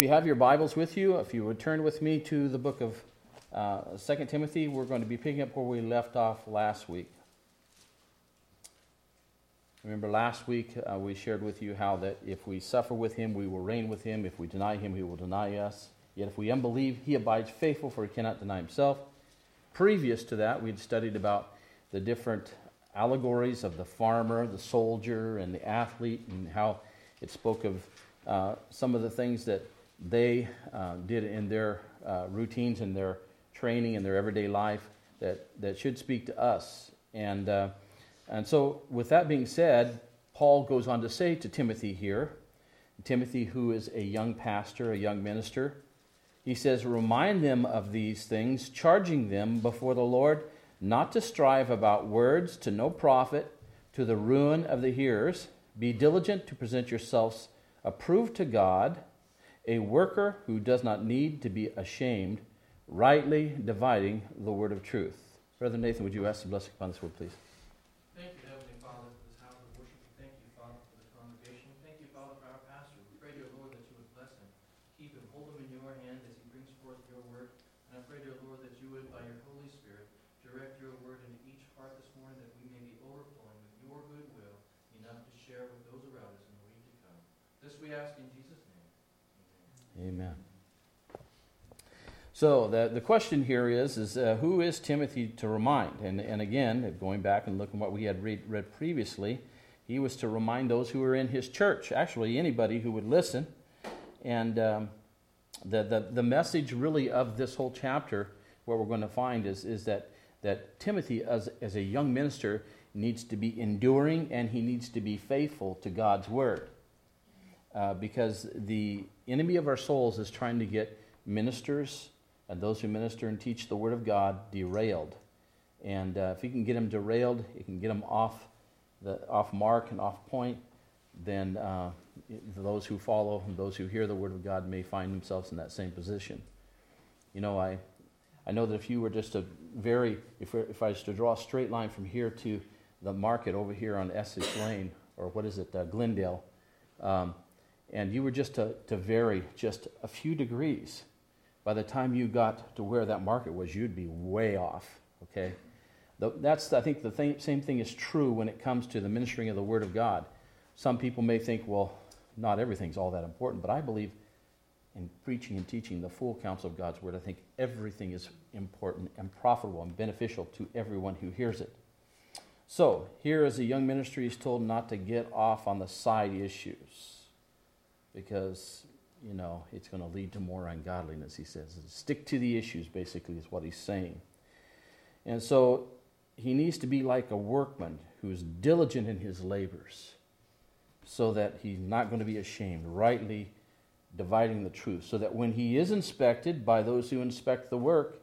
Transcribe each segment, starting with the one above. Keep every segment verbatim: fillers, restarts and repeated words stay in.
If you have your Bibles with you, if you would turn with me to the book of uh, Second Timothy, we're going to be picking up where we left off last week. Remember last week uh, we shared with you how that if we suffer with him, we will reign with him. If we deny him, he will deny us. Yet if we unbelieve, he abides faithful, for he cannot deny himself. Previous to that, we'd studied about the different allegories of the farmer, the soldier, and the athlete, and how it spoke of uh, some of the things that they uh, did in their uh, routines and their training and their everyday life that, that should speak to us. And uh, and so with that being said, Paul goes on to say to Timothy here, Timothy who is a young pastor, a young minister, he says, remind them of these things, charging them before the Lord not to strive about words to no profit, to the ruin of the hearers. Be diligent to present yourselves approved to God, a worker who does not need to be ashamed, rightly dividing the word of truth. Brother Nathan, would you ask the blessing upon this word, please? Thank you, Heavenly Father, for this house of worship. Thank you, Father, for the congregation. Thank you, Father, for our pastor. We pray, dear Lord, that you would bless him. Keep him, hold him in your hand as he brings forth your word. And I pray, dear Lord, that you would, by your Holy Spirit, direct your word into each heart this morning, that we may be overflowing with your goodwill, enough to share with those around us in the week to come. This we ask in Jesus' name. Amen. So the the question here is, is uh, who is Timothy to remind? And and again, going back and looking at what we had read, read previously, he was to remind those who were in his church, actually anybody who would listen. And um, the, the, the message really of this whole chapter, what we're going to find is, is that, that Timothy, as, as a young minister, needs to be enduring and he needs to be faithful to God's word. Uh, because the enemy of our souls is trying to get ministers and those who minister and teach the word of God derailed. And uh, if he can get them derailed, he can get them off the off mark and off point, then uh, those who follow and those who hear the word of God may find themselves in that same position. You know, I I know that if you were just a very, if, if I was to draw a straight line from here to the market over here on Essex Lane, or what is it, uh, Glendale, um, and you were just to, to vary just a few degrees, by the time you got to where that market was, you'd be way off, okay? That's, I think the thing, same thing is true when it comes to the ministering of the Word of God. Some people may think, well, not everything's all that important, but I believe in preaching and teaching the full counsel of God's Word. I think everything is important and profitable and beneficial to everyone who hears it. So, here as a young minister, he's told not to get off on the side issues, because, you know, it's going to lead to more ungodliness, he says. Stick to the issues, basically, is what he's saying. And so he needs to be like a workman who's diligent in his labors, so that he's not going to be ashamed, rightly dividing the truth, so that when he is inspected by those who inspect the work,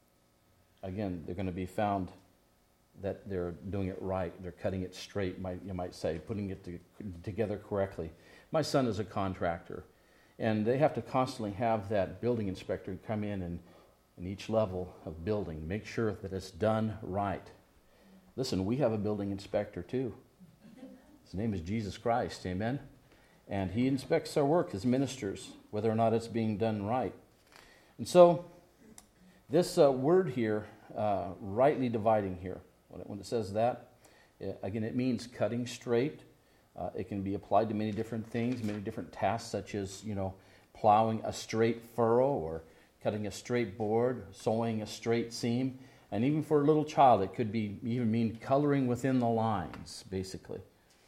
again, they're going to be found that they're doing it right, they're cutting it straight, you might say, putting it to, together correctly. My son is a contractor, and they have to constantly have that building inspector come in and in each level of building, make sure that it's done right. Listen, we have a building inspector too. His name is Jesus Christ, amen? And he inspects our work as ministers, whether or not it's being done right. And so, this uh, word here, uh, rightly dividing here, when it, when it says that, it, again, it means cutting straight. Uh, it can be applied to many different things, many different tasks, such as, you know, plowing a straight furrow, or cutting a straight board, sewing a straight seam. And even for a little child, it could be even mean coloring within the lines, basically.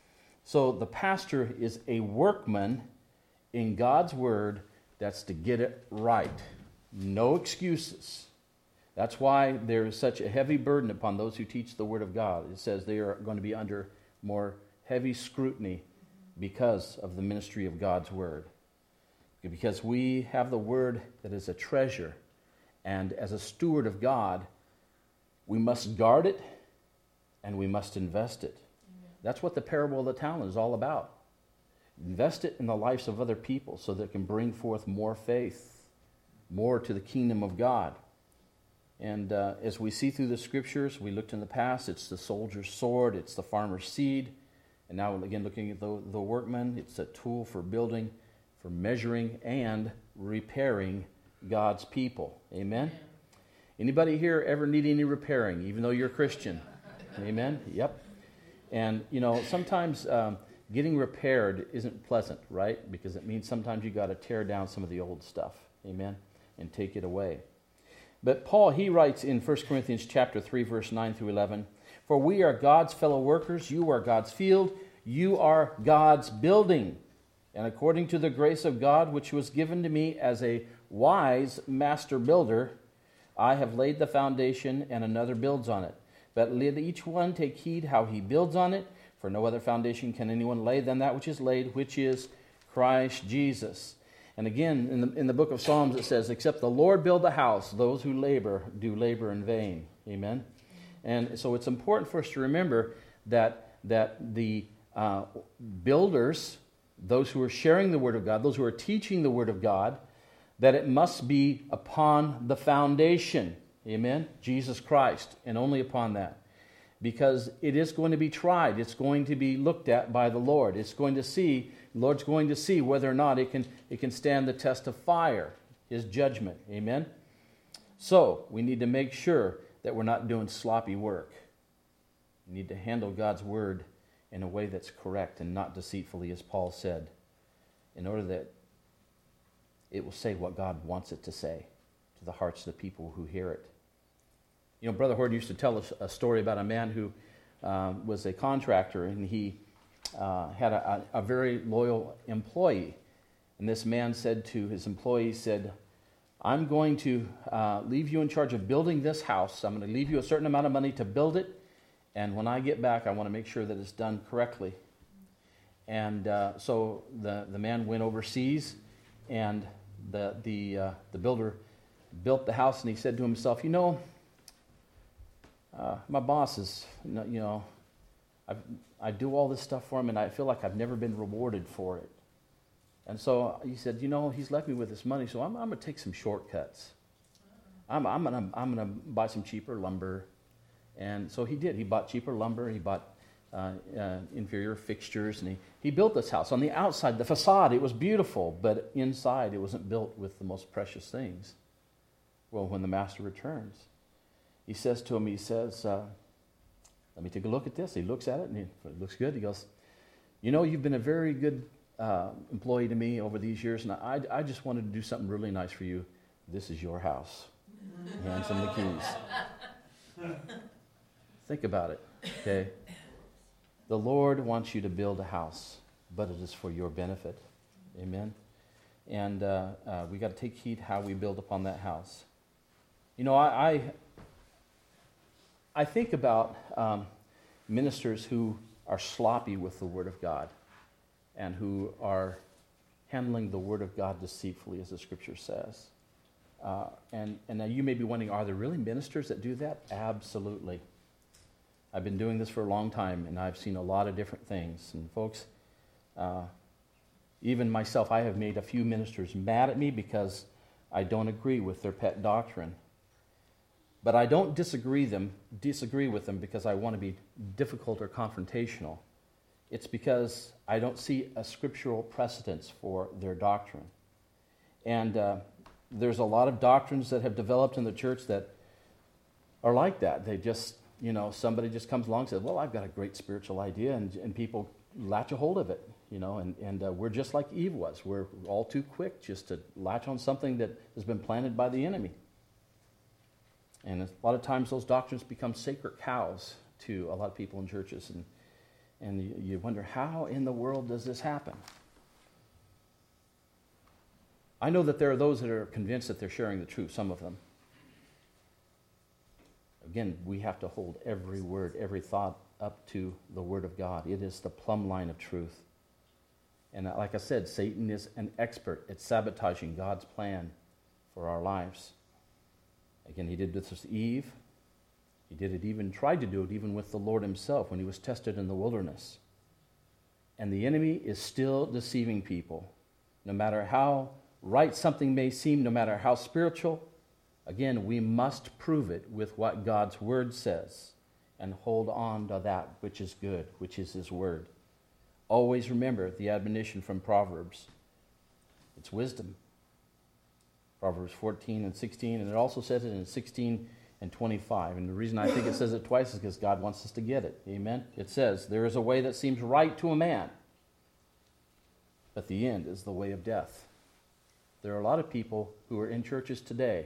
So the pastor is a workman in God's word that's to get it right. No excuses. That's why there is such a heavy burden upon those who teach the word of God. It says they are going to be under more heavy scrutiny because of the ministry of God's word. Because we have the word that is a treasure, and as a steward of God, we must guard it and we must invest it. Amen. That's what the parable of the talent is all about. Invest it in the lives of other people so that it can bring forth more faith, more to the kingdom of God. And uh, as we see through the scriptures, we looked in the past, it's the soldier's sword, it's the farmer's seed. And now again looking at the, the workman, it's a tool for building for measuring and repairing God's people. Amen? Anybody here ever need any repairing, even though you're a Christian? Amen? Yep. And, you know, sometimes um, getting repaired isn't pleasant, right? Because it means sometimes you got to tear down some of the old stuff. Amen? And take it away. But Paul, he writes in First Corinthians chapter three, verse nine through eleven, "For we are God's fellow workers, you are God's field, you are God's building. And according to the grace of God, which was given to me as a wise master builder, I have laid the foundation, and another builds on it. But let each one take heed how he builds on it, for no other foundation can anyone lay than that which is laid, which is Christ Jesus." And again, in the, in the book of Psalms it says, "Except the Lord build the house, those who labor do labor in vain." Amen? And so it's important for us to remember that, that the uh, builders, those who are sharing the Word of God, those who are teaching the Word of God, that it must be upon the foundation. Amen? Jesus Christ, and only upon that. Because it is going to be tried. It's going to be looked at by the Lord. It's going to see, the Lord's going to see whether or not it can, it can stand the test of fire, His judgment. Amen? So, we need to make sure that we're not doing sloppy work. We need to handle God's Word in a way that's correct and not deceitfully, as Paul said, in order that it will say what God wants it to say to the hearts of the people who hear it. You know, Brother Horton used to tell us a story about a man who um, was a contractor, and he uh, had a, a, a very loyal employee. And this man said to his employee, said, "I'm going to uh, leave you in charge of building this house. I'm going to leave you a certain amount of money to build it. And when I get back, I want to make sure that it's done correctly." And uh, so the, the man went overseas, and the the uh, the builder built the house, and he said to himself, you know, uh, my boss is, you know, I I do all this stuff for him, and I feel like I've never been rewarded for it. And so he said, you know, he's left me with this money, so I'm I'm going to take some shortcuts. I'm I'm going to I'm going to buy some cheaper lumber. And so he did. He bought cheaper lumber. He bought uh, uh, inferior fixtures, and he, he built this house. On the outside, the facade, it was beautiful, but inside it wasn't built with the most precious things. Well, when the master returns, he says to him, he says, uh, let me take a look at this. He looks at it, and he, it looks good. He goes, you know, you've been a very good uh, employee to me over these years, and I, I just wanted to do something really nice for you. This is your house. He hands him the keys. Think about it, okay? The Lord wants you to build a house, but it is for your benefit. Amen? And uh, uh, we got to take heed how we build upon that house. You know, I I, I think about um, ministers who are sloppy with the Word of God and who are handling the Word of God deceitfully, as the Scripture says. Uh, and, and now you may be wondering, are there really ministers that do that? Absolutely. I've been doing this for a long time, and I've seen a lot of different things. And folks, uh, even myself, I have made a few ministers mad at me because I don't agree with their pet doctrine. But I don't disagree them, disagree with them because I want to be difficult or confrontational. It's because I don't see a scriptural precedence for their doctrine. And uh, there's a lot of doctrines that have developed in the church that are like that. They just, you know, somebody just comes along and says, well, I've got a great spiritual idea, and, and people latch a hold of it, you know, and, and uh, we're just like Eve was. We're all too quick just to latch on something that has been planted by the enemy. And a lot of times those doctrines become sacred cows to a lot of people in churches, and, and you, you wonder, how in the world does this happen? I know that there are those that are convinced that they're sharing the truth, some of them. Again, we have to hold every word, every thought up to the Word of God. It is the plumb line of truth. And like I said, Satan is an expert at sabotaging God's plan for our lives. Again, he did this with Eve. He did it even, tried to do it even with the Lord himself when he was tested in the wilderness. And the enemy is still deceiving people. No matter how right something may seem, no matter how spiritual, again, we must prove it with what God's Word says and hold on to that which is good, which is His Word. Always remember the admonition from Proverbs. It's wisdom. Proverbs fourteen and sixteen, and it also says it in sixteen and twenty-five. And the reason I think it says it twice is because God wants us to get it. Amen? It says, there is a way that seems right to a man, but the end is the way of death. There are a lot of people who are in churches today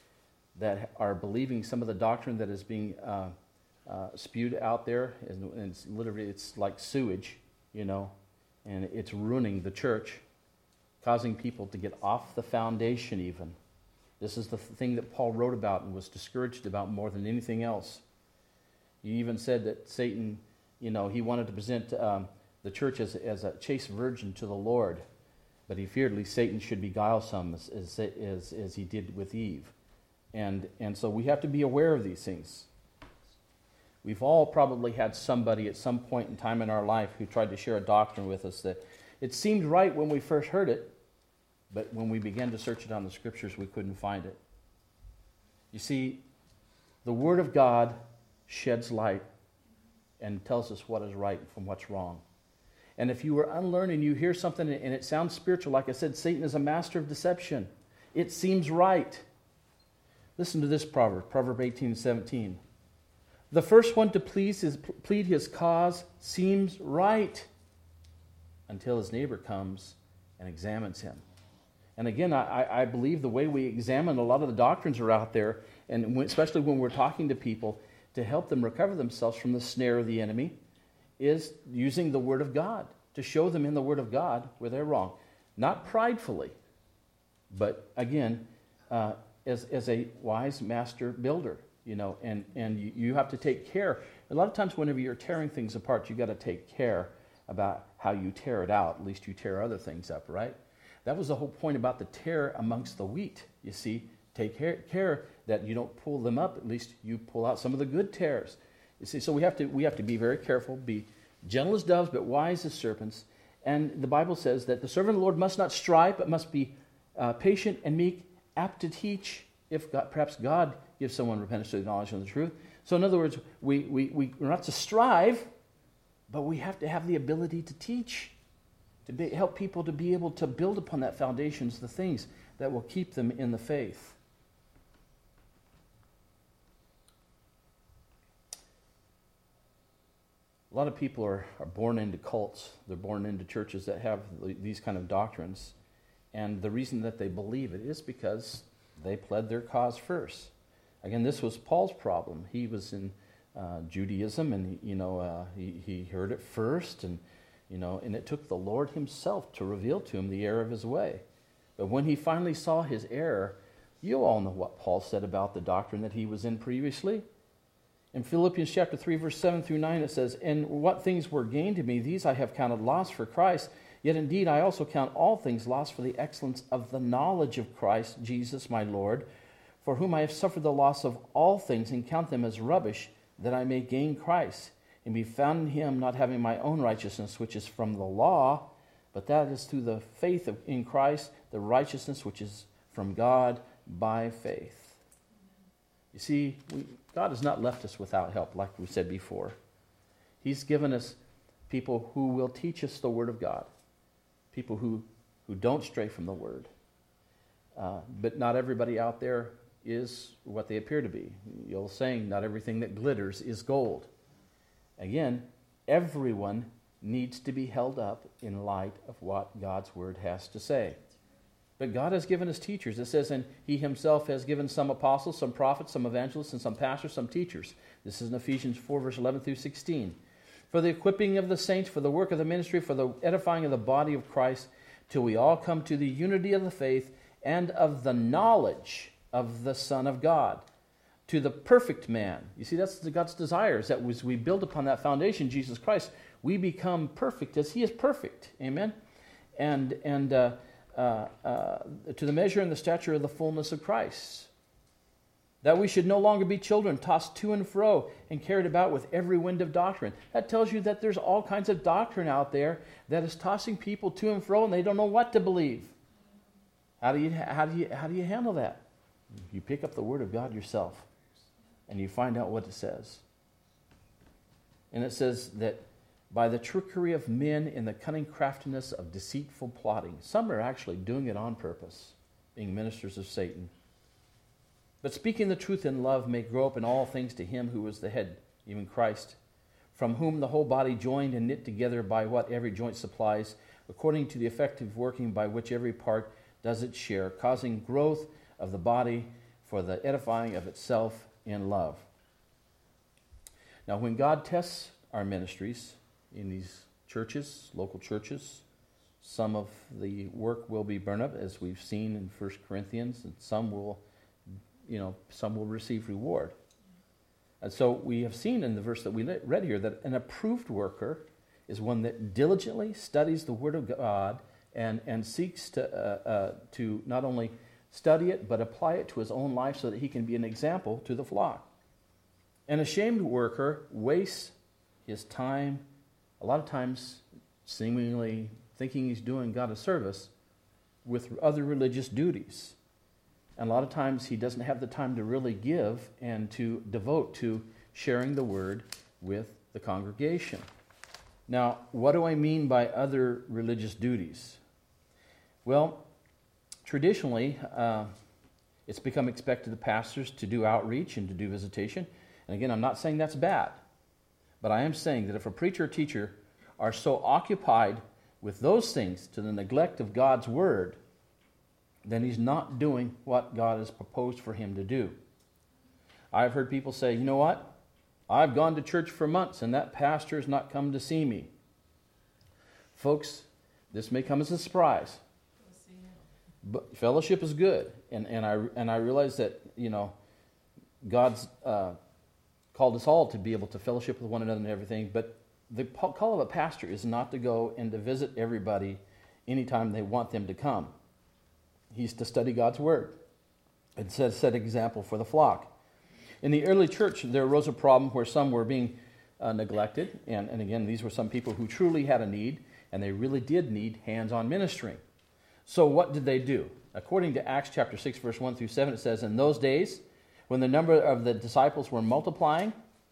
that are believing some of the doctrine that is being uh, uh, spewed out there, and, and it's literally, it's like sewage, you know, and it's ruining the church, causing people to get off the foundation even. This is the thing that Paul wrote about and was discouraged about more than anything else. He even said that Satan, you know, he wanted to present um, the church as, as a chaste virgin to the Lord, but he feared lest Satan should beguile some as, as, as, as he did with Eve. And, and so we have to be aware of these things. We've all probably had somebody at some point in time in our life who tried to share a doctrine with us that it seemed right when we first heard it, but when we began to search it on the Scriptures, we couldn't find it. You see, the Word of God sheds light and tells us what is right from what's wrong. And if you are unlearned and you hear something and it sounds spiritual, like I said, Satan is a master of deception. It seems right. Listen to this proverb, Proverb eighteen and seventeen. The first one to please his, plead his cause seems right until his neighbor comes and examines him. And again, I, I believe the way we examine a lot of the doctrines are out there, and especially when we're talking to people to help them recover themselves from the snare of the enemy, is using the Word of God to show them in the Word of God where they're wrong. Not pridefully, but again, uh, as, as a wise master builder, you know, and, and you, you have to take care. A lot of times whenever you're tearing things apart, you've got to take care about how you tear it out. At least you tear other things up, right? That was the whole point about the tear amongst the wheat. You see, take care, care that you don't pull them up. At least you pull out some of the good tears. You see, so we have to we have to be very careful, be gentle as doves, but wise as serpents. And the Bible says that the servant of the Lord must not strive, but must be uh, patient and meek, apt to teach, if God, perhaps God gives someone repentance to the knowledge of the truth. So in other words, we, we, we, we're not to strive, but we have to have the ability to teach, to be, help people to be able to build upon that foundations, the things that will keep them in the faith. A lot of people are, are born into cults. They're born into churches that have these kind of doctrines. And the reason that they believe it is because they pled their cause first. Again, this was Paul's problem. He was in uh, Judaism, and he, you know uh, he, he heard it first, and you know, and it took the Lord himself to reveal to him the error of his way. But when he finally saw his error, you all know what Paul said about the doctrine that he was in previously. In Philippians chapter three, verse seven through nine, it says, "And what things were gained to me, these I have counted loss for Christ. Yet indeed I also count all things lost for the excellence of the knowledge of Christ Jesus my Lord, for whom I have suffered the loss of all things, and count them as rubbish, that I may gain Christ, and be found in him, not having my own righteousness, which is from the law, but that is through the faith of, in Christ, the righteousness which is from God by faith." You see, we, God has not left us without help, like we said before. He's given us people who will teach us the Word of God, people who, who don't stray from the Word. Uh, but not everybody out there is what they appear to be. The old saying, not everything that glitters is gold. Again, everyone needs to be held up in light of what God's Word has to say. But God has given us teachers. It says, and he himself has given some apostles, some prophets, some evangelists, and some pastors, some teachers. This is in Ephesians four, verse eleven through sixteen. For the equipping of the saints, for the work of the ministry, for the edifying of the body of Christ, till we all come to the unity of the faith and of the knowledge of the Son of God, to the perfect man. You see, that's God's desire, is that as we build upon that foundation, Jesus Christ, we become perfect as he is perfect. Amen? And, and uh, uh, uh, to the measure and the stature of the fullness of Christ. That we should no longer be children, tossed to and fro and carried about with every wind of doctrine. That tells you that there's all kinds of doctrine out there that is tossing people to and fro, and they don't know what to believe. How do you, how do you, how do you handle that? You pick up the Word of God yourself, and you find out what it says. And it says that by the trickery of men in the cunning craftiness of deceitful plotting. Some are actually doing it on purpose, being ministers of Satan. But speaking the truth in love may grow up in all things to him who is the head, even Christ, from whom the whole body joined and knit together by what every joint supplies, according to the effective working by which every part does its share, causing growth of the body for the edifying of itself in love. Now, when God tests our ministries in these churches, local churches, some of the work will be burned up, as we've seen in First Corinthians, and some will, you know, some will receive reward. And so we have seen in the verse that we read here that an approved worker is one that diligently studies the Word of God and, and seeks to, uh, uh, to not only study it, but apply it to his own life so that he can be an example to the flock. An ashamed worker wastes his time, a lot of times seemingly thinking he's doing God a service, with other religious duties. And a lot of times he doesn't have the time to really give and to devote to sharing the Word with the congregation. Now, what do I mean by other religious duties? Well, traditionally, uh, it's become expected of pastors to do outreach and to do visitation. And again, I'm not saying that's bad, but I am saying that if a preacher or teacher are so occupied with those things to the neglect of God's Word, then he's not doing what God has proposed for him to do. I've heard people say, you know what? I've gone to church for months and that pastor has not come to see me. Folks, this may come as a surprise. But fellowship is good. And, and, I, and I realize that, you know, God's uh, called us all to be able to fellowship with one another and everything. But the call of a pastor is not to go and to visit everybody anytime they want them to come. He's to study God's Word and set, set an example for the flock. In the early church, there arose a problem where some were being uh, neglected. And, and again, these were some people who truly had a need, and they really did need hands-on ministering. So what did they do? According to Acts chapter six, verse one through seven, it says, in those days, when the number of the disciples were multiplying,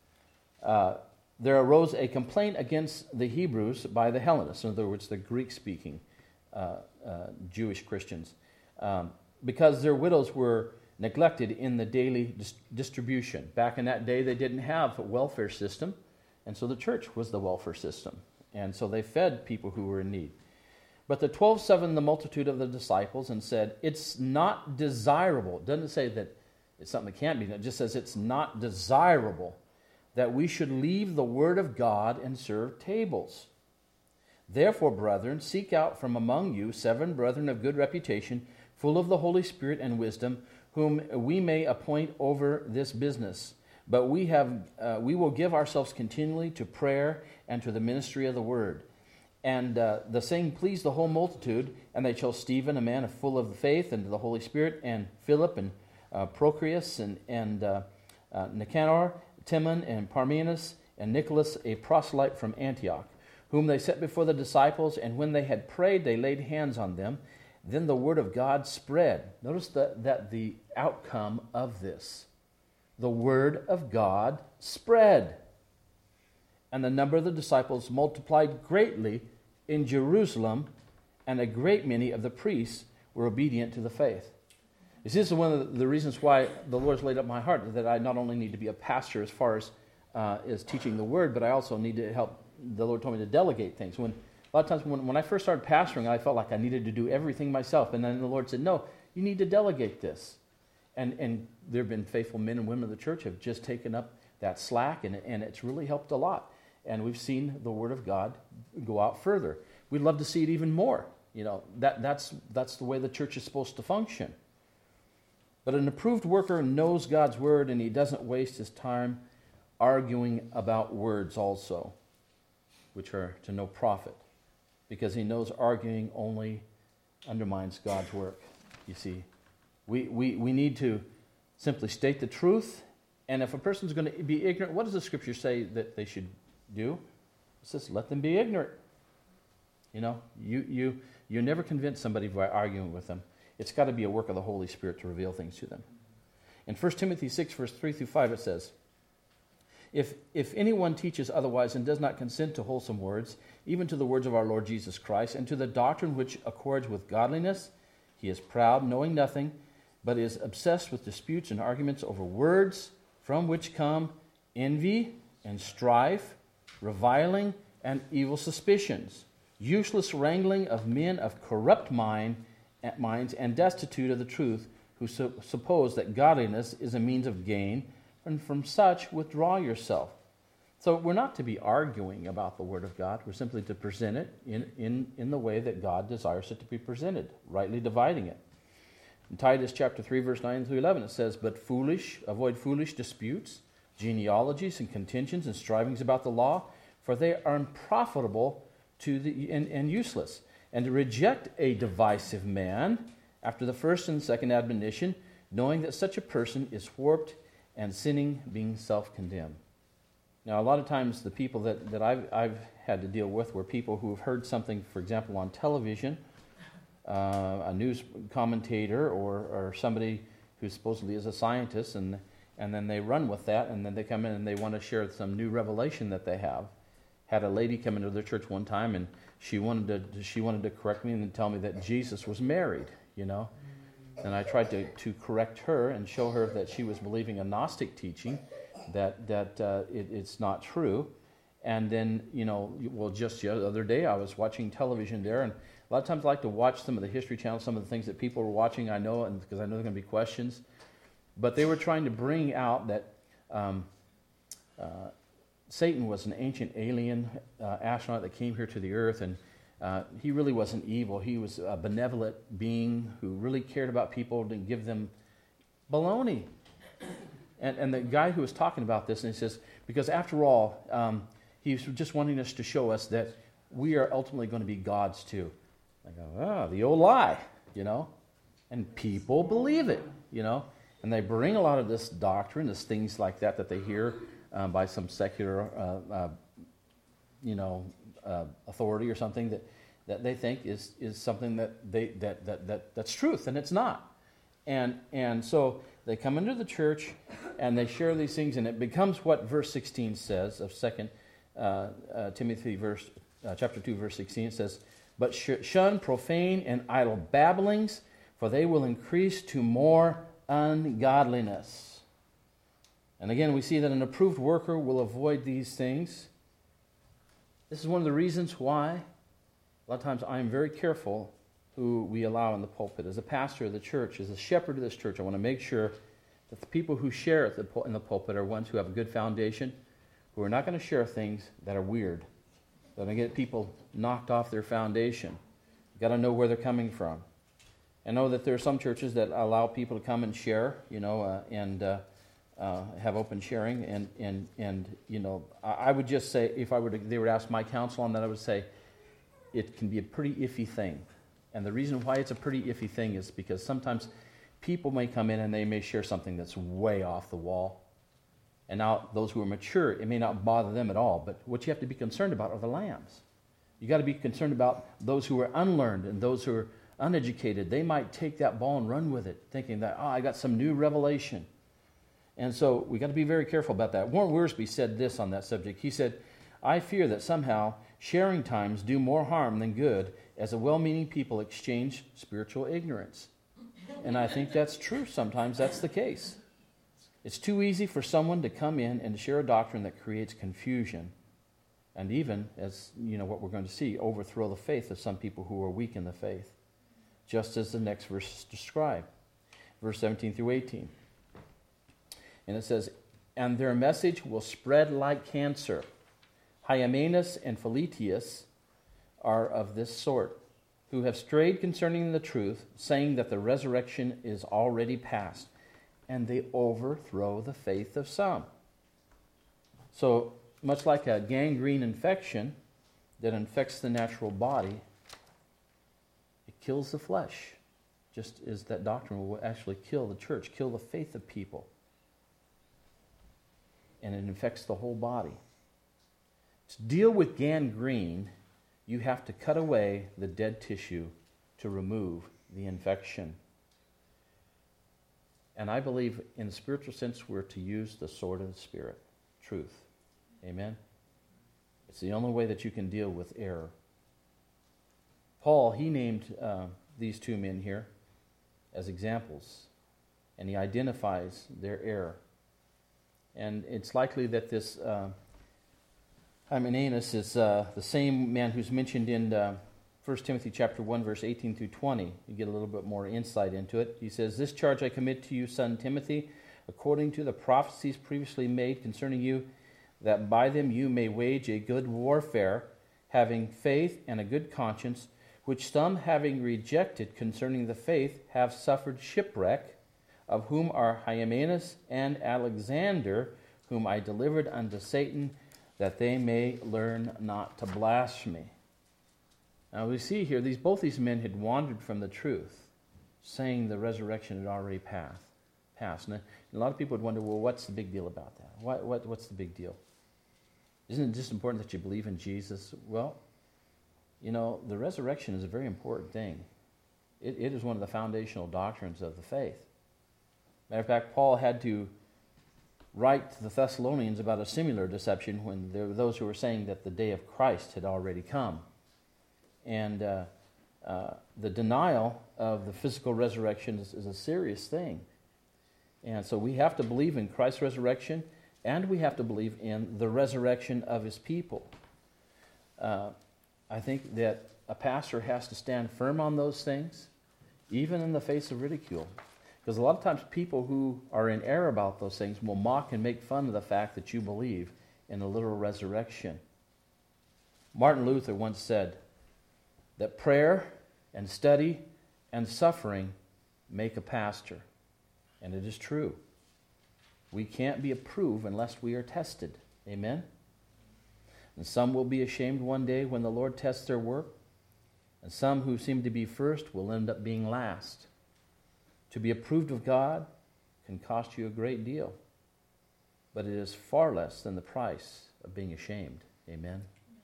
uh, there arose a complaint against the Hebrews by the Hellenists, in other words, the Greek-speaking uh, uh, Jewish Christians, um, because their widows were neglected in the daily dis- distribution. Back in that day, they didn't have a welfare system, and so the church was the welfare system. And so they fed people who were in need. But the twelve summoned the multitude of the disciples and said, it's not desirable. It doesn't say that it's something that can't be. It just says it's not desirable that we should leave the Word of God and serve tables. Therefore, brethren, seek out from among you seven brethren of good reputation, full of the Holy Spirit and wisdom, whom we may appoint over this business. But we have, uh, we will give ourselves continually to prayer and to the ministry of the Word. And uh, the saying pleased the whole multitude, and they chose Stephen, a man full of faith and the Holy Spirit, and Philip, and uh, Prochorus, and, and uh, uh, Nicanor, Timon, and Parmenas, and Nicholas, a proselyte from Antioch, whom they set before the disciples, and when they had prayed, they laid hands on them. Then the word of God spread. Notice that, that the outcome of this. The word of God spread. And the number of the disciples multiplied greatly in Jerusalem, and a great many of the priests were obedient to the faith. This is one of the reasons why the Lord's laid up my heart, that I not only need to be a pastor as far as, uh, as teaching the Word, but I also need to help. The Lord told me to delegate things. When a lot of times when, when I first started pastoring, I felt like I needed to do everything myself. And then the Lord said, no, you need to delegate this. And and there have been faithful men and women of the church have just taken up that slack, and, and it's really helped a lot. And we've seen the Word of God go out further. We'd love to see it even more. You know, that that's that's the way the church is supposed to function. But an approved worker knows God's Word, and he doesn't waste his time arguing about words also, which are to no profit, because he knows arguing only undermines God's work. You see, we, we, we need to simply state the truth, and if a person's going to be ignorant, what does the Scripture say that they should do? It says, let them be ignorant. You know, you you you never convince somebody by arguing with them. It's got to be a work of the Holy Spirit to reveal things to them. In First Timothy six, verse three through five, it says, If, if anyone teaches otherwise and does not consent to wholesome words, even to the words of our Lord Jesus Christ, and to the doctrine which accords with godliness, he is proud, knowing nothing, but is obsessed with disputes and arguments over words, from which come envy and strife, reviling and evil suspicions, useless wrangling of men of corrupt mind, minds and destitute of the truth, who su- suppose that godliness is a means of gain, and from such withdraw yourself. So we're not to be arguing about the Word of God. We're simply to present it in, in, in the way that God desires it to be presented, rightly dividing it. In Titus chapter three, verse nine through eleven, it says, "But foolish, avoid foolish disputes, genealogies, and contentions, and strivings about the law, for they are unprofitable to the and, and useless. And to reject a divisive man after the first and second admonition, knowing that such a person is warped and sinning, being self-condemned." Now, a lot of times the people that, that I've, I've had to deal with were people who have heard something, for example, on television, uh, a news commentator or, or somebody who supposedly is a scientist, and, and then they run with that, and then they come in and they want to share some new revelation that they have. Had a lady come into their church one time, and she wanted to she wanted to correct me and tell me that Jesus was married, you know. And I tried to, to correct her and show her that she was believing a Gnostic teaching, that that uh, it, it's not true. And then, you know, well, just the other day I was watching television there, and a lot of times I like to watch some of the History Channel, some of the things that people were watching, I know, and because I know there are going to be questions. But they were trying to bring out that um, uh, Satan was an ancient alien uh, astronaut that came here to the earth, and uh, he really wasn't evil. He was a benevolent being who really cared about people and give them baloney. And, and the guy who was talking about this, and he says, because after all, um, he's just wanting us to show us that we are ultimately going to be gods too. I go, ah, the old lie, you know? And people believe it, you know? And they bring a lot of this doctrine, this things like that that they hear um, by some secular, uh, uh, you know, uh, authority or something that, that they think is is something that they that, that that that's truth, and it's not. And and so they come into the church and they share these things, and it becomes what verse sixteen says of Second uh, uh, Timothy, verse uh, chapter two, verse sixteen. It says, "But shun profane and idle babblings, for they will increase to more ungodliness." And again, we see that an approved worker will avoid these things. This is one of the reasons why a lot of times I am very careful who we allow in the pulpit. As a pastor of the church, as a shepherd of this church, I want to make sure that the people who share at the, in the pulpit are ones who have a good foundation, who are not going to share things that are weird, that are going to get people knocked off their foundation. You've got to know where they're coming from. I know that there are some churches that allow people to come and share, you know, uh, and uh, uh, have open sharing, and and and you know, I, I would just say, if I were to, they would ask my counsel on that, I would say it can be a pretty iffy thing. And the reason why it's a pretty iffy thing is because sometimes people may come in and they may share something that's way off the wall. And now those who are mature, it may not bother them at all. But what you have to be concerned about are the lambs. You got to be concerned about those who are unlearned and those who are uneducated. They might take that ball and run with it, thinking that, oh, I got some new revelation. And so we got to be very careful about that. Warren Wiersbe said this on that subject. He said, "I fear that somehow sharing times do more harm than good, as a well-meaning people exchange spiritual ignorance." And I think that's true. Sometimes that's the case. It's too easy for someone to come in and to share a doctrine that creates confusion, and even, as you know, what we're going to see, overthrow the faith of some people who are weak in the faith, just as the next verses describe, verse seventeen through eighteen. And it says, "And their message will spread like cancer. Hymenaeus and Philetus are of this sort, who have strayed concerning the truth, saying that the resurrection is already past, and they overthrow the faith of some." So, much like a gangrene infection that infects the natural body, it kills the flesh, just as that doctrine will actually kill the church, kill the faith of people. And it infects the whole body. To deal with gangrene, you have to cut away the dead tissue to remove the infection. And I believe in the spiritual sense we're to use the sword of the Spirit, truth. Amen? It's the only way that you can deal with error. Paul, he named uh, these two men here as examples, and he identifies their error. And it's likely that this uh, Hymenaeus is uh, the same man who's mentioned in uh, First Timothy chapter one, verse eighteen through twenty. You get a little bit more insight into it. He says, "This charge I commit to you, son Timothy, according to the prophecies previously made concerning you, that by them you may wage a good warfare, having faith and a good conscience, which some, having rejected concerning the faith, have suffered shipwreck, of whom are Hymenaeus and Alexander, whom I delivered unto Satan, that they may learn not to blaspheme." Now we see here, these both these men had wandered from the truth, saying the resurrection had already passed. passed. And a lot of people would wonder, well, what's the big deal about that? What, what, what's the big deal? Isn't it just important that you believe in Jesus? Well, you know, the resurrection is a very important thing. It, it is one of the foundational doctrines of the faith. Matter of fact, Paul had to write to the Thessalonians about a similar deception when there were those who were saying that the day of Christ had already come. And uh, uh, the denial of the physical resurrection is, is a serious thing. And so we have to believe in Christ's resurrection, and we have to believe in the resurrection of his people. Uh, I think that a pastor has to stand firm on those things, even in the face of ridicule. Because a lot of times people who are in error about those things will mock and make fun of the fact that you believe in a literal resurrection. Martin Luther once said that prayer and study and suffering make a pastor. And it is true. We can't be approved unless we are tested. Amen? And some will be ashamed one day when the Lord tests their work. And some who seem to be first will end up being last. To be approved of God can cost you a great deal. But it is far less than the price of being ashamed. Amen?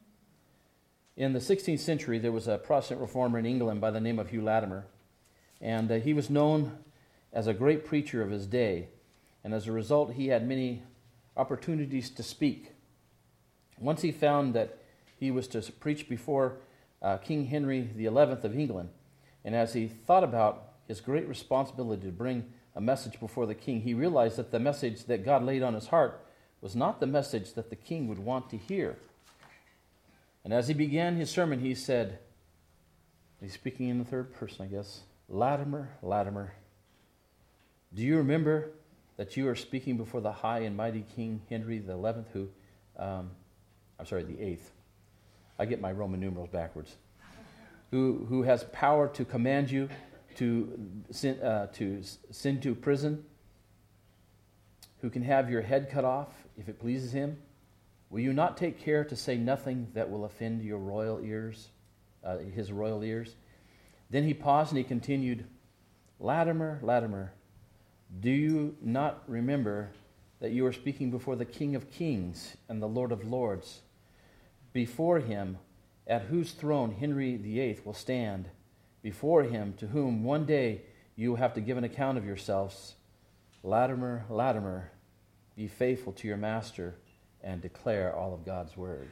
In the sixteenth century, there was a Protestant reformer in England by the name of Hugh Latimer. And uh, he was known as a great preacher of his day. And as a result, he had many opportunities to speak. Once he found that he was to preach before uh, King Henry the eleventh of England. And as he thought about his great responsibility to bring a message before the king, he realized that the message that God laid on his heart was not the message that the king would want to hear. And as he began his sermon, he said, he's speaking in the third person, I guess, "Latimer, Latimer, do you remember that you are speaking before the high and mighty King Henry the eleventh, who, um, I'm sorry, the eighth. I get my Roman numerals backwards. Who, who has power to command you to send, uh, to send to prison, who can have your head cut off if it pleases him? Will you not take care to say nothing that will offend your royal ears, uh, his royal ears?" Then he paused and he continued, "Latimer, Latimer, do you not remember that you are speaking before the King of Kings and the Lord of Lords, before him at whose throne Henry the eighth will stand, before him to whom one day you will have to give an account of yourselves? Latimer, Latimer, be faithful to your master and declare all of God's word."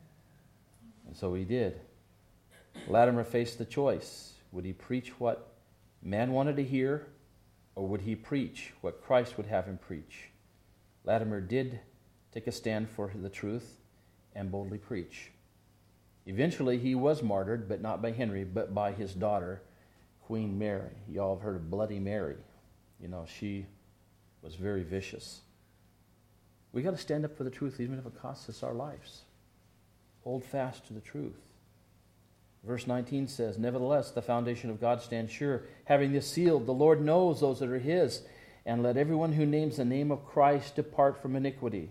And so he did. Latimer faced the choice. Would he preach what man wanted to hear, or would he preach what Christ would have him preach? Latimer did take a stand for the truth and boldly preach. Eventually he was martyred, but not by Henry, but by his daughter, Queen Mary. You all have heard of Bloody Mary. You know, she was very vicious. We got to stand up for the truth even if it costs us our lives. Hold fast to the truth. Verse nineteen says, "Nevertheless, the foundation of God stands sure, having this sealed, the Lord knows those that are his, and let everyone who names the name of Christ depart from iniquity."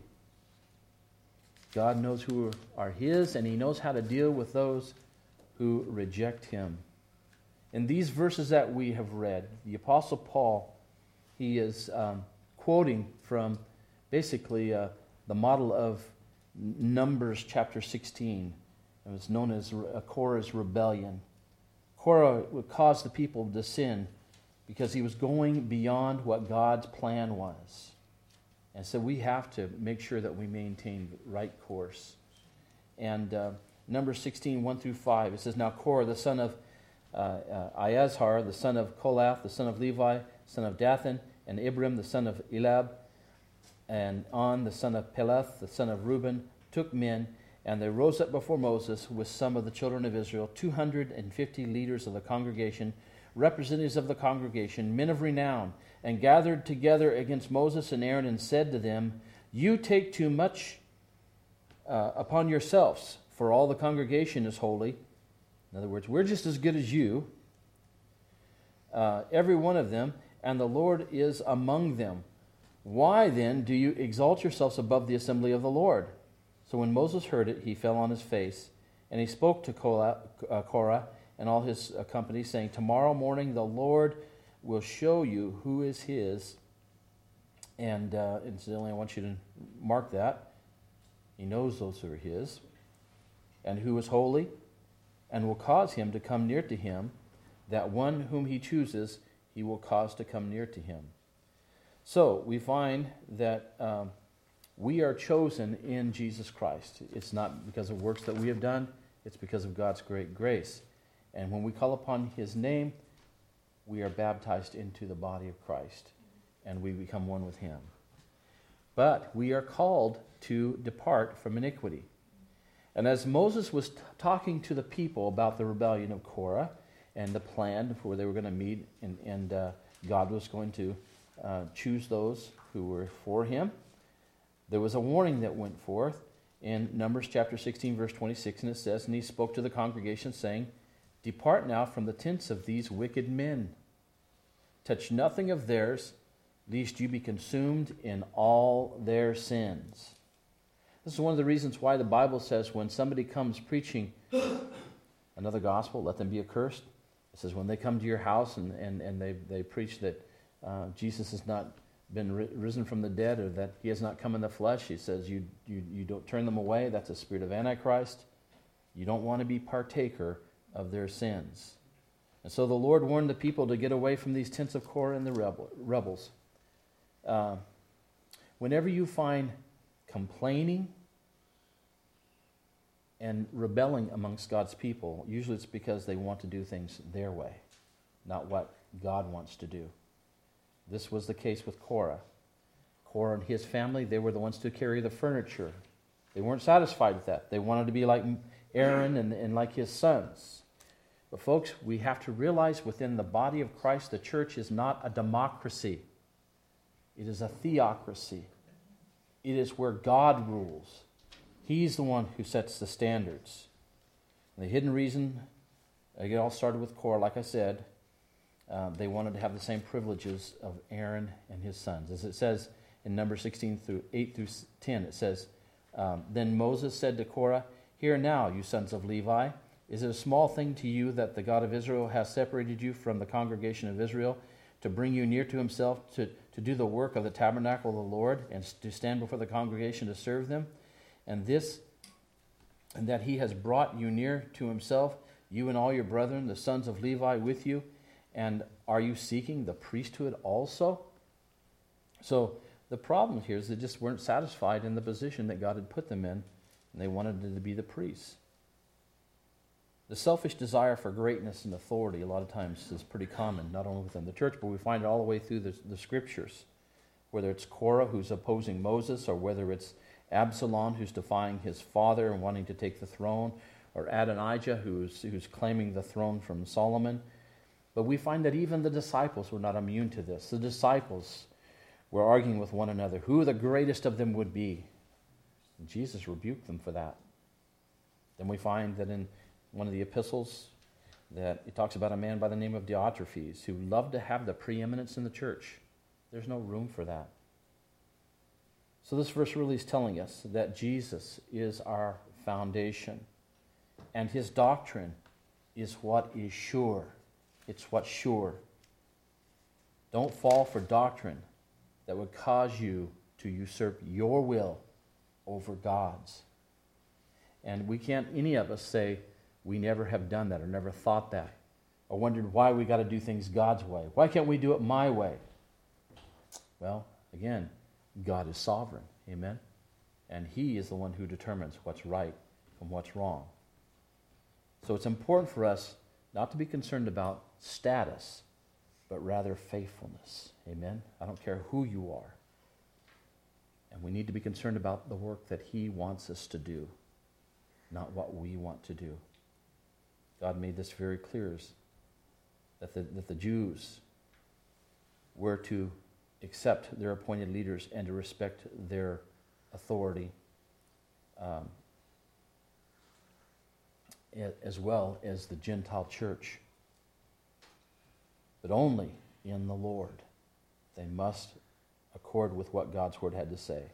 God knows who are his, and he knows how to deal with those who reject him. In these verses that we have read, the Apostle Paul, he is um, quoting from basically uh, the model of Numbers chapter sixteen. It was known as uh, Korah's rebellion. Korah would cause the people to sin because he was going beyond what God's plan was. And so we have to make sure that we maintain the right course. And uh, Numbers sixteen, one through five, it says, Now Korah, the son of uh, uh, Iazhar, the son of Kolath, the son of Levi, son of Dathan, and Ibram, the son of Elab, and On, the son of Peleth, the son of Reuben, took men, and they rose up before Moses with some of the children of Israel, two hundred fifty leaders of the congregation, representatives of the congregation, men of renown, and gathered together against Moses and Aaron and said to them, You take too much uh, upon yourselves, for all the congregation is holy. In other words, we're just as good as you, uh, every one of them, and the Lord is among them. Why then do you exalt yourselves above the assembly of the Lord? So when Moses heard it, he fell on his face, and he spoke to Korah and all his company, saying, Tomorrow morning the Lord will show you who is his. And uh, incidentally, I want you to mark that. He knows those who are his, and who is holy, and will cause him to come near to him, that one whom he chooses he will cause to come near to him. So we find that um, we are chosen in Jesus Christ. It's not because of works that we have done, it's because of God's great grace. And when we call upon his name, we are baptized into the body of Christ, and we become one with him. But we are called to depart from iniquity. And as Moses was t- talking to the people about the rebellion of Korah and the plan where they were going to meet, and, and uh, God was going to uh, choose those who were for him, there was a warning that went forth in Numbers chapter sixteen, verse twenty-six, and it says, And he spoke to the congregation, saying, Depart now from the tents of these wicked men. Touch nothing of theirs, lest you be consumed in all their sins. This is one of the reasons why the Bible says when somebody comes preaching another gospel, let them be accursed. It says when they come to your house and, and, and they, they preach that uh, Jesus has not been ri- risen from the dead, or that he has not come in the flesh, he says you, you, you don't turn them away. That's a spirit of Antichrist. You don't want to be partaker of their sins. And so the Lord warned the people to get away from these tents of Korah and the rebel, rebels. Uh, whenever you find complaining and rebelling amongst God's people, usually it's because they want to do things their way, not what God wants to do. This was the case with Korah. Korah and his family, they were the ones to carry the furniture. They weren't satisfied with that. They wanted to be like Aaron and, and like his sons. But folks, we have to realize within the body of Christ, the church is not a democracy. It is a theocracy. It is where God rules. He's the one who sets the standards. And the hidden reason, it all started with Korah, like I said. Uh, they wanted to have the same privileges of Aaron and his sons. As it says in Numbers sixteen, through eight through ten, it says, um, Then Moses said to Korah, Hear now, you sons of Levi, is it a small thing to you that the God of Israel has separated you from the congregation of Israel to bring you near to himself, to, to do the work of the tabernacle of the Lord, and to stand before the congregation to serve them? And this, and that he has brought you near to himself, you and all your brethren, the sons of Levi, with you, and are you seeking the priesthood also? So the problem here is they just weren't satisfied in the position that God had put them in, and they wanted to be the priests. The selfish desire for greatness and authority a lot of times is pretty common, not only within the church, but we find it all the way through the, the scriptures. Whether it's Korah who's opposing Moses, or whether it's Absalom who's defying his father and wanting to take the throne, or Adonijah who's, who's claiming the throne from Solomon. But we find that even the disciples were not immune to this. The disciples were arguing with one another who the greatest of them would be. And Jesus rebuked them for that. Then we find that in one of the epistles that it talks about a man by the name of Diotrephes who loved to have the preeminence in the church. There's no room for that. So this verse really is telling us that Jesus is our foundation, and his doctrine is what is sure. It's what's sure. Don't fall for doctrine that would cause you to usurp your will over God's. And we can't, any of us, say we never have done that or never thought that or wondered why we got to do things God's way. Why can't we do it my way? Well, again, God is sovereign. Amen? And He is the one who determines what's right from what's wrong. So it's important for us not to be concerned about status, but rather faithfulness. Amen? I don't care who you are. And we need to be concerned about the work that He wants us to do, not what we want to do. God made this very clear, that the, that the Jews were to accept their appointed leaders and to respect their authority, um, as well as the Gentile church. But only in the Lord. They must accord with what God's word had to say.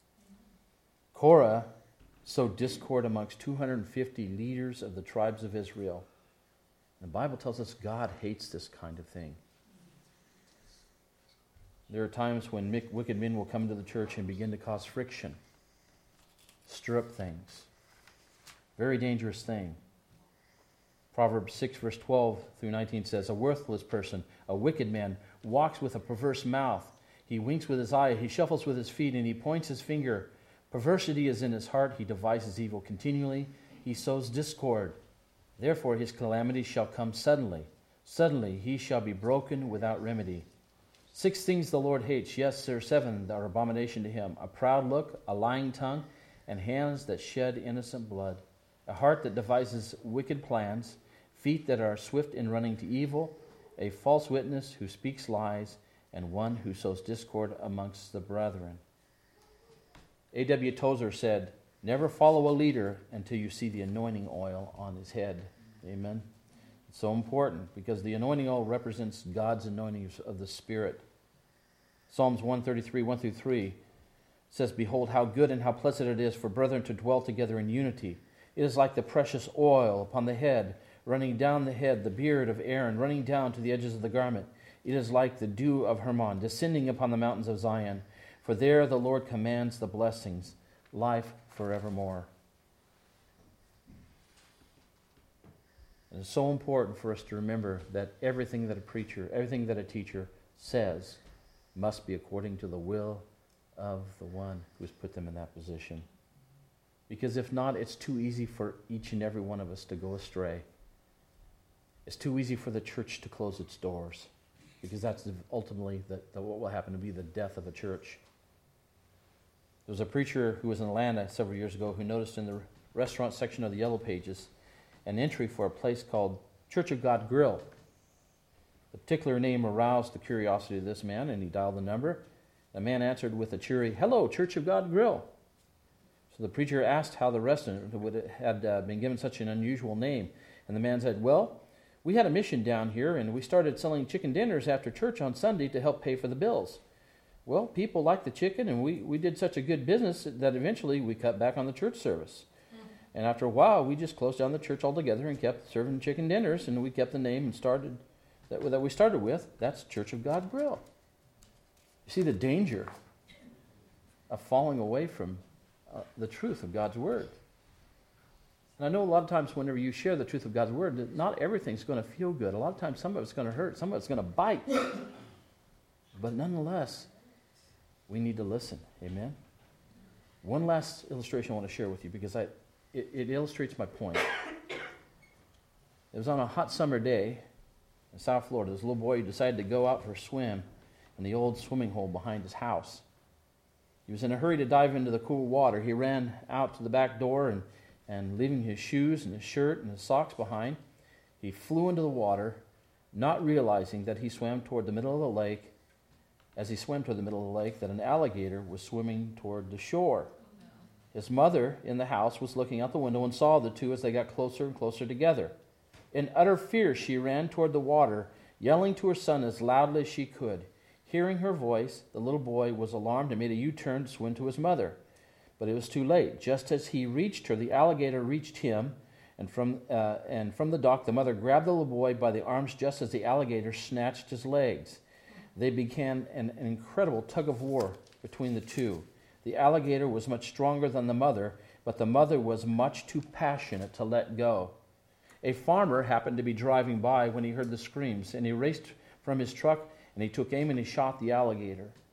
Korah sowed discord amongst two hundred fifty leaders of the tribes of Israel. The Bible tells us God hates this kind of thing. There are times when wicked men will come to the church and begin to cause friction, stir up things. Very dangerous thing. Proverbs six, verse twelve through nineteen says, "A worthless person, a wicked man, walks with a perverse mouth. He winks with his eye, he shuffles with his feet, and he points his finger. Perversity is in his heart, he devises evil continually. He sows discord. Therefore his calamity shall come suddenly. Suddenly he shall be broken without remedy. Six things the Lord hates, yes, there are seven that are abomination to him: a proud look, a lying tongue, and hands that shed innocent blood, a heart that devises wicked plans, feet that are swift in running to evil, a false witness who speaks lies, and one who sows discord amongst the brethren." A W Tozer said, "Never follow a leader until you see the anointing oil on his head." Amen. It's so important because the anointing oil represents God's anointing of the Spirit. Psalms one thirty-three, one through three says, "Behold, how good and how pleasant it is for brethren to dwell together in unity. It is like the precious oil upon the head, running down the head, the beard of Aaron, running down to the edges of the garment. It is like the dew of Hermon, descending upon the mountains of Zion. For there the Lord commands the blessings, life forevermore." And it's so important for us to remember that everything that a preacher, everything that a teacher says must be according to the will of the one who has put them in that position. Because if not, it's too easy for each and every one of us to go astray. It's too easy for the church to close its doors, because that's ultimately the, the, what will happen to be the death of a church. There was a preacher who was in Atlanta several years ago who noticed in the restaurant section of the Yellow Pages an entry for a place called Church of God Grill. The particular name aroused the curiosity of this man, and he dialed the number. The man answered with a cheery, "Hello, Church of God Grill." So the preacher asked how the restaurant would, had uh, been given such an unusual name. And the man said, "Well, we had a mission down here, and we started selling chicken dinners after church on Sunday to help pay for the bills. Well, people liked the chicken, and we, we did such a good business that eventually we cut back on the church service. And after a while, we just closed down the church altogether and kept serving chicken dinners, and we kept the name and started that, that we started with. That's Church of God Grill." You see the danger of falling away from uh, the truth of God's Word. And I know a lot of times whenever you share the truth of God's Word, that not everything's going to feel good. A lot of times some of it's going to hurt, some of it's going to bite. But nonetheless, we need to listen. Amen? One last illustration I want to share with you, because I, it, it illustrates my point. It was on a hot summer day in South Florida. This little boy who decided to go out for a swim in the old swimming hole behind his house. He was in a hurry to dive into the cool water. He ran out to the back door and, and leaving his shoes and his shirt and his socks behind, he flew into the water, not realizing that he swam toward the middle of the lake. As he swam toward the middle of the lake, that an alligator was swimming toward the shore. His mother in the house was looking out the window and saw the two as they got closer and closer together. In utter fear, she ran toward the water, yelling to her son as loudly as she could. Hearing her voice, the little boy was alarmed and made a U-turn to swim to his mother. But it was too late. Just as he reached her, the alligator reached him, and from uh, and from the dock, the mother grabbed the little boy by the arms just as the alligator snatched his legs. They began an, an incredible tug-of-war between the two. The alligator was much stronger than the mother, but the mother was much too passionate to let go. A farmer happened to be driving by when he heard the screams, and he raced from his truck, and he took aim and he shot the alligator.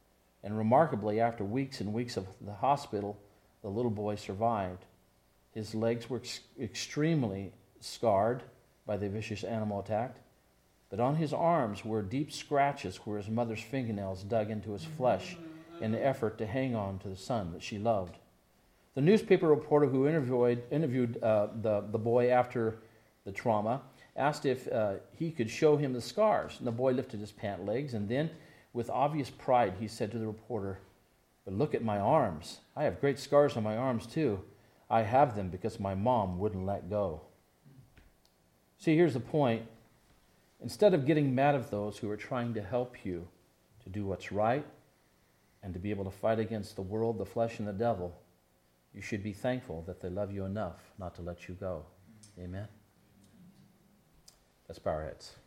And remarkably, after weeks and weeks of the hospital, the little boy survived. His legs were ex- extremely scarred by the vicious animal attack, but on his arms were deep scratches where his mother's fingernails dug into his flesh in an effort to hang on to the son that she loved. The newspaper reporter who interviewed, interviewed uh, the, the boy after the trauma asked if uh, he could show him the scars. And the boy lifted his pant legs, and then, with obvious pride, he said to the reporter, "But look at my arms. I have great scars on my arms too. I have them because my mom wouldn't let go." See, here's the point. Instead of getting mad at those who are trying to help you to do what's right and to be able to fight against the world, the flesh, and the devil, you should be thankful that they love you enough not to let you go. Amen? Let's bow our heads.